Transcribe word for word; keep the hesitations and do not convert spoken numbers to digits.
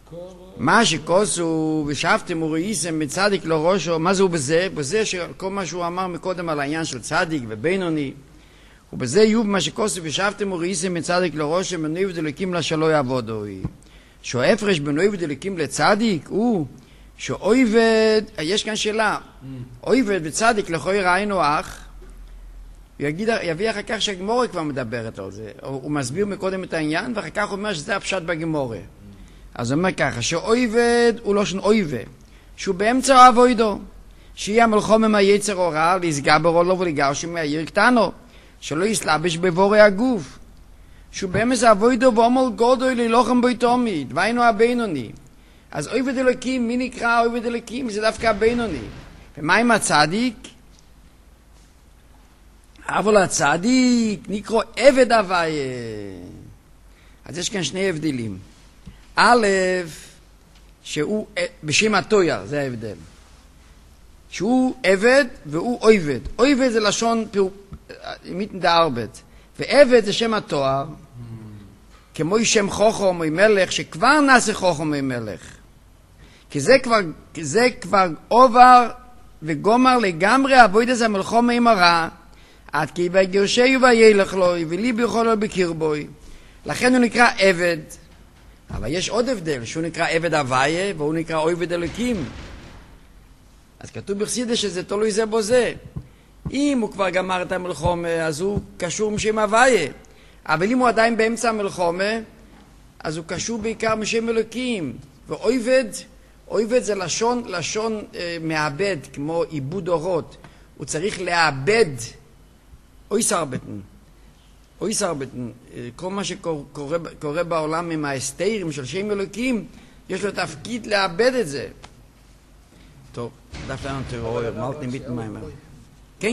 מה שכוסו ושאפתם וראיסם מצדיק לא ראשו, מה זה הוא בזה? בזה שכל מה שהוא אמר מקודם על העניין של צדיק ובינוני, ובזה יוב מה שכוסו ושאפתם וראיסם מצדיק לא ראשו, מנויב דלקים לה שלא יעבודו. שההפרש בין אויבד דלקים לצדיק הוא שאויבד, יש כאן שאלה, אויבד וצדיק לכוי ראינו אח, יגיד, יביא אחר כך שהגמורה כבר מדברת על זה, הוא מסביר מקודם את העניין ואחר כך הוא אומר שזה הפשט בגמורה. אז הוא אומר ככה, שאויבד הוא לא שון אויבד, שהוא באמצע האבוידו, שיהיה המלחום מהיצר הוראה, להסגבר לו ולגרש מהעיר קטנו, שלא יסלבש בבורי הגוף, שהוא באמצע האבוידו ואומר גודוי ללוחם בו תמיד, והיינו הבינוני. אז אויבד אלוקים, מי נקרא אויבד אלוקים? זה דווקא הבינוני. ומה עם הצדיק? אבל הצדיק נקרא עבד הוויה. אז יש כאן שני הבדלים. א', שהוא בשם התויר, זה ההבדל. שהוא עבד והוא אויבד. אויבד זה לשון מיתן דארבט. ועבד זה שם התואר, כמו שם חוכם מלך, שכבר נעשה חוכם מלך. כי זה כבר, כי זה כבר עובר וגומר לגמרי עבוד הזה מלחום עם הרע, עד כי בגרשי וילך לו, ולי ביכול לו בקרבוי. לכן הוא נקרא עבד. אבל יש עוד הבדל, שהוא נקרא עבד הוויה, והוא נקרא עבד אלוקים. אז כתוב בחסידות שזה תלוי זה בו זה. אם הוא כבר גמר את המלחומה, אז הוא קשור משם הוויה. אבל אם הוא עדיין באמצע המלחומה, אז הוא קשור בעיקר משם אלוקים. ואויבד, אויבד זה לשון, לשון אה, מאבד, כמו עיבוד אורות. הוא צריך לאבד, אוי סרבטן, אוי סרבטן, כל מה שקורה קורה בעולם עם ההסתירים של שם אלוקים, יש לו תפקיד לאבד את זה. טוב, דווקא לנו תראו, מלט נביט מים.